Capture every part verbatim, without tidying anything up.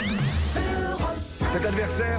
Cet adversaire,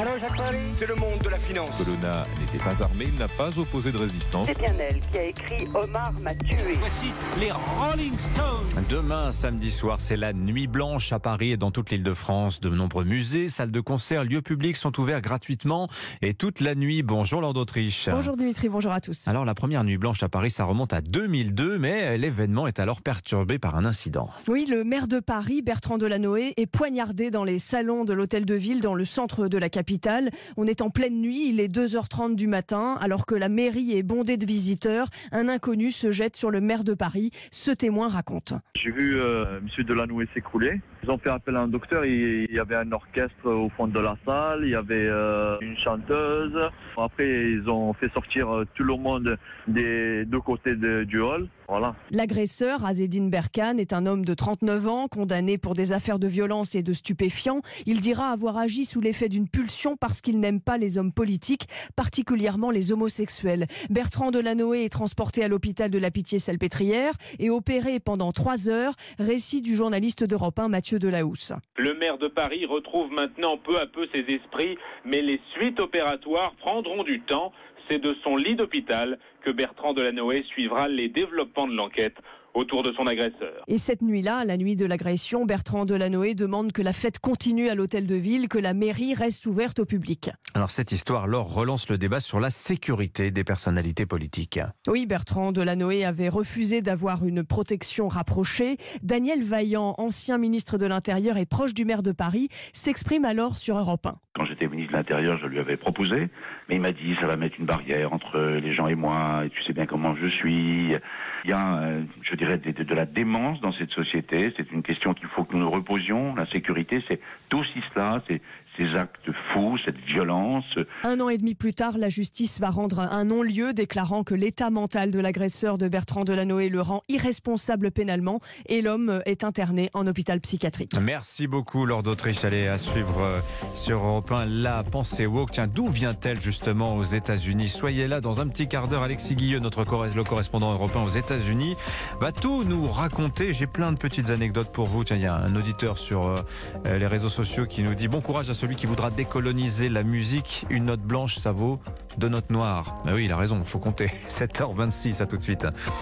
c'est le monde de la finance. Colonna n'était pas armé, il n'a pas opposé de résistance. C'est bien elle qui a écrit « Omar m'a tué ». Voici les Rolling Stones. Demain, samedi soir, c'est la nuit blanche à Paris et dans toute l'Île-de-France. De nombreux musées, salles de concert, lieux publics sont ouverts gratuitement et toute la nuit. Bonjour Laure d'Autriche. Bonjour Dimitri, bonjour à tous. Alors la première nuit blanche à Paris, ça remonte à deux mille deux, mais l'événement est alors perturbé par un incident. Oui, le maire de Paris, Bertrand Delanoë, est poignardé dans les salons de l'hôtel de ville dans le centre de la capitale. On est en pleine nuit, il est deux heures trente du matin, alors que la mairie est bondée de visiteurs. Un inconnu se jette sur le maire de Paris. Ce témoin raconte. J'ai vu euh, M. Delanoë s'écrouler. Ils ont fait appel à un docteur. Il y avait un orchestre au fond de la salle. Il y avait euh, une chanteuse. Après, ils ont fait sortir euh, tout le monde des deux côtés de, du hall. Voilà. L'agresseur, Azzedine Berkane, est un homme de trente-neuf ans, condamné pour des affaires de violence et de stupéfiants. Il dira avoir agi sous l'effet d'une pulsion parce qu'il n'aime pas les hommes politiques, particulièrement les homosexuels. Bertrand Delanoë est transporté à l'hôpital de la Pitié-Salpêtrière et opéré pendant trois heures. Récit du journaliste d'Europe un, Mathieu Delahousse. Le maire de Paris retrouve maintenant peu à peu ses esprits, mais les suites opératoires prendront du temps. C'est de son lit d'hôpital que Bertrand Delanoë suivra les développements de l'enquête autour de son agresseur. Et cette nuit-là, la nuit de l'agression, Bertrand Delanoë demande que la fête continue à l'hôtel de ville, que la mairie reste ouverte au public. Alors cette histoire, Laure, relance le débat sur la sécurité des personnalités politiques. Oui, Bertrand Delanoë avait refusé d'avoir une protection rapprochée. Daniel Vaillant, ancien ministre de l'Intérieur et proche du maire de Paris, s'exprime alors sur Europe un. Quand j'étais ministre de l'Intérieur, je lui avais proposé, mais il m'a dit ça va mettre une barrière entre les gens et moi, et tu sais bien comment je suis. Il y a, euh, je dirais, de, de, de la démence dans cette société. C'est une question qu'il faut que nous nous reposions. La sécurité, c'est aussi cela, c'est ces actes fous, cette violence. Un an et demi plus tard, la justice va rendre un non-lieu, déclarant que l'état mental de l'agresseur de Bertrand Delanoë le rend irresponsable pénalement et l'homme est interné en hôpital psychiatrique. Merci beaucoup Laure d'Autriche. Allez, à suivre sur Europe un, la pensée woke. Tiens, d'où vient-elle justement aux États-Unis? Soyez là dans un petit quart d'heure. Alexis Guilleux, notre le correspondant européen aux États-Unis, va tout nous raconter. J'ai plein de petites anecdotes pour vous. Tiens, il y a un auditeur sur euh, les réseaux sociaux qui nous dit bon courage à celui qui voudra décoloniser la musique. Une note blanche, ça vaut deux notes noires. Ben oui, il a raison, il faut compter. sept heures vingt-six, à tout de suite.